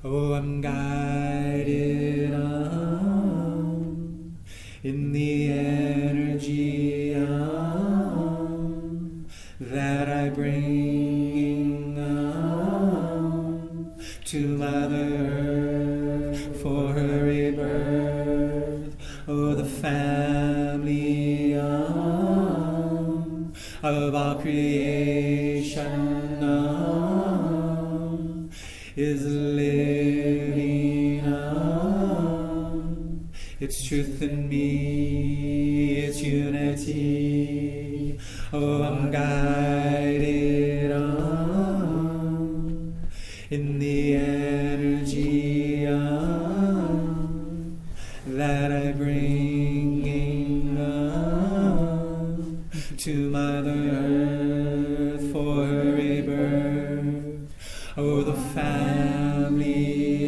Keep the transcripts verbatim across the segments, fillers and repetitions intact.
Oh, I'm guided on in the energy on that I bring on to Mother Earth for her rebirth. Oh, the family on of all creation on is living on. It's truth in me, it's unity. Oh, I'm guided on in the energy on that I bring on to Mother Earth for her rebirth. Oh, the family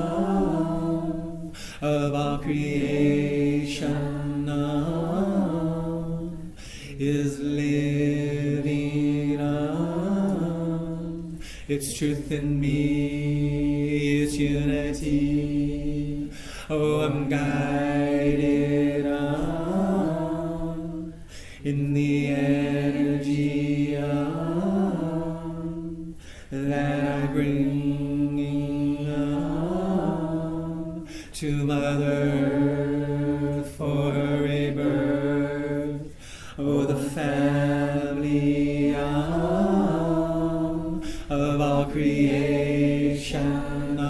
on of all creation on is living on. It's truth in me, it's unity. Oh, I'm guided on in the energy on that I bring on to Mother Earth for her rebirth. Oh, the family on of all creation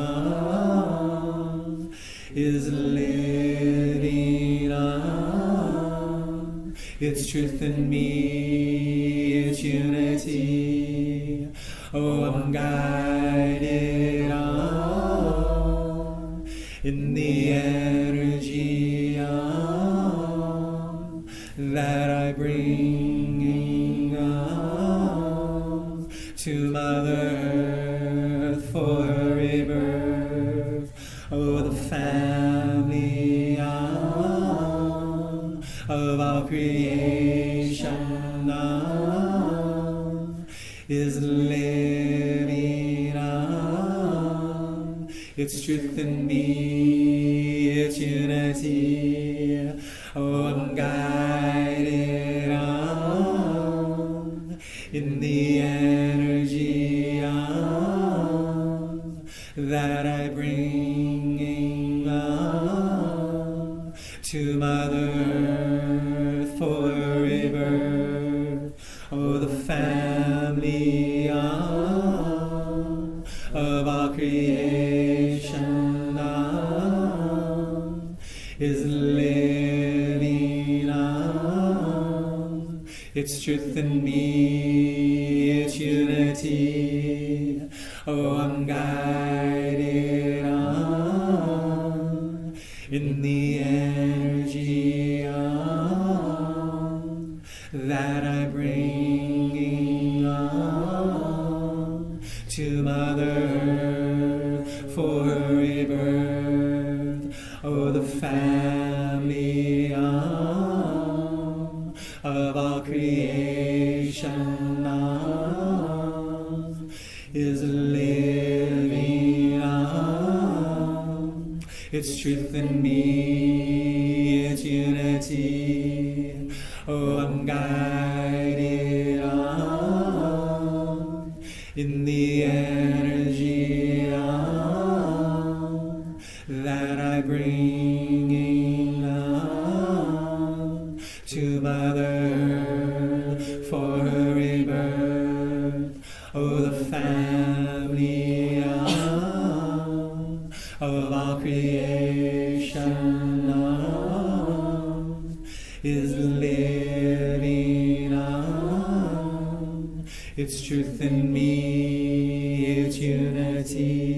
on is living on. It's truth in me, it's unity. Oh, I'm guided on in the energy on that I bring on to Mother Earth for her rebirth. Oh, the family on of all creation on is living on. It's truth in me, it's unity. Oh, I'm guided on in the energy on that I bring on to Mother Earth for her rebirth. Oh, the family on of all creation on is living on. It's truth in me, it's unity. Oh, I'm guided on in the energy on that I bring on to Mother Earth for her rebirth. Oh, the family on of all creation on is living on. It's truth in me, it's unity. Oh, I'm guided on in the energy on that I bring on to Mother Earth for her rebirth. Oh, the family on of all creation on is living on. It's truth in me, it's unity.